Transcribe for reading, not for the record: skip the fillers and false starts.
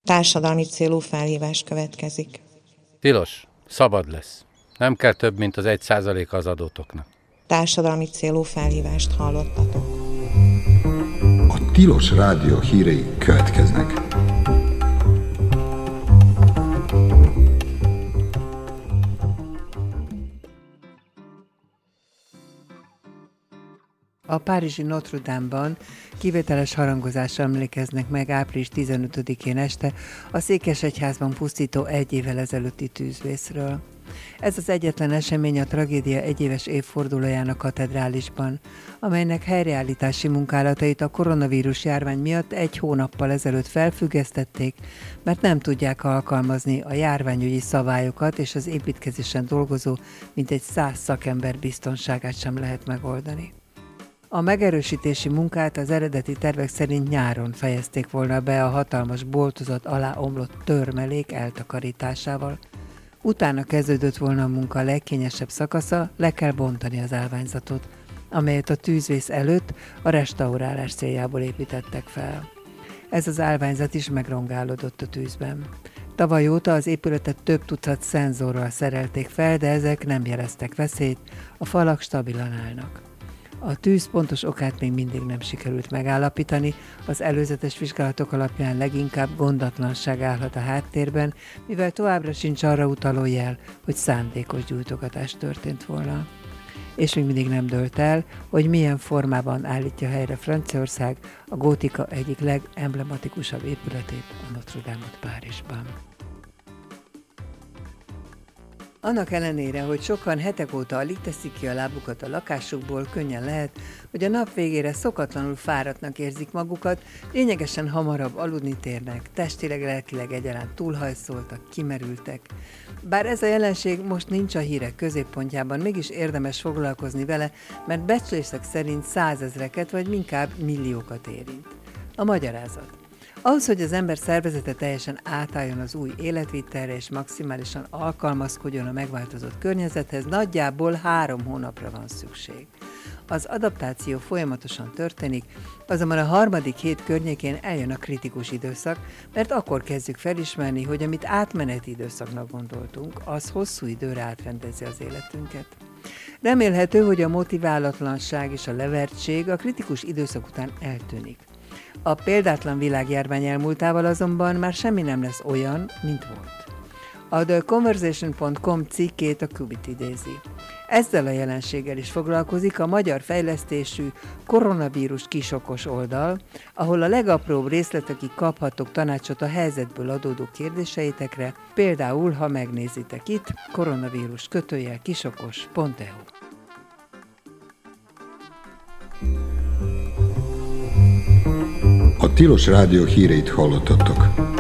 Társadalmi célú felhívás következik. Tilos, szabad lesz. Nem kell több, mint az 1% az adótoknak. Társadalmi célú felhívást hallottatok. A Tilos Rádió hírei következnek. A párizsi Notre Dame-ban kivételes harangozásra emlékeznek meg április 15-én este a Székesegyházban pusztító 1 évvel ezelőtti tűzvészről. Ez az egyetlen esemény a tragédia egyéves évfordulóján a katedrálisban, amelynek helyreállítási munkálatait a koronavírus járvány miatt 1 hónappal ezelőtt felfüggesztették, mert nem tudják alkalmazni a járványügyi szabályokat, és az építkezésen dolgozó mintegy 100 szakember biztonságát sem lehet megoldani. A megerősítési munkát az eredeti tervek szerint nyáron fejezték volna be a hatalmas boltozat alá omlott törmelék eltakarításával. Utána kezdődött volna a munka legkényesebb szakasza, le kell bontani az állványzatot, amelyet a tűzvész előtt a restaurálás céljából építettek fel. Ez az állványzat is megrongálódott a tűzben. Tavaly óta az épületet több tucat szenzorral szerelték fel, de ezek nem jeleztek veszélyt, a falak stabilan állnak. A tűz pontos okát még mindig nem sikerült megállapítani, az előzetes vizsgálatok alapján leginkább gondatlanság állhat a háttérben, mivel továbbra sincs arra utaló jel, hogy szándékos gyújtogatás történt volna. És még mindig nem dőlt el, hogy milyen formában állítja helyre Franciaország a gótika egyik legemblematikusabb épületét, a Notre Dame-ot Párizsban. Annak ellenére, hogy sokan hetek óta alig teszik ki a lábukat a lakásukból, könnyen lehet, hogy a nap végére szokatlanul fáradtnak érzik magukat, lényegesen hamarabb aludni térnek, testileg, lelkileg egyaránt túlhajszoltak, kimerültek. Bár ez a jelenség most nincs a hírek középpontjában, mégis érdemes foglalkozni vele, mert becslések szerint 100 000-eket vagy inkább milliókat érint. A magyarázat. Ahhoz, hogy az ember szervezete teljesen átálljon az új életvitelre és maximálisan alkalmazkodjon a megváltozott környezethez, nagyjából 3 hónapra van szükség. Az adaptáció folyamatosan történik, azonban a 3. hét környékén eljön a kritikus időszak, mert akkor kezdjük felismerni, hogy amit átmeneti időszaknak gondoltunk, az hosszú időre átrendezi az életünket. Remélhető, hogy a motiválatlanság és a levertség a kritikus időszak után eltűnik. A példátlan világjárvány elmúltával azonban már semmi nem lesz olyan, mint volt. A TheConversation.com cikkét a Qubit idézi. Ezzel a jelenséggel is foglalkozik a magyar fejlesztésű koronavírus kisokos oldal, ahol a legapróbb részletekig kaphattok tanácsot a helyzetből adódó kérdéseitekre, például, ha megnézitek itt, koronavírus_kisokos.eu. A Tilos Rádió híreit hallottatok.